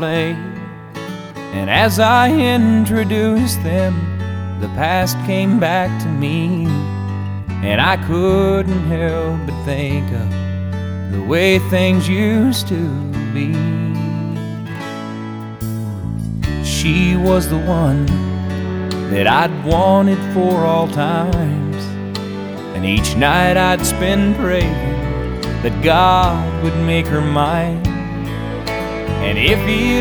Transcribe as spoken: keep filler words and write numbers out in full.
play. And as I introduced them, the past came back to me, and I couldn't help but think of the way things used to be. She was the one that I'd wanted for all times, and each night I'd spend praying that God would make her mine. And if He'd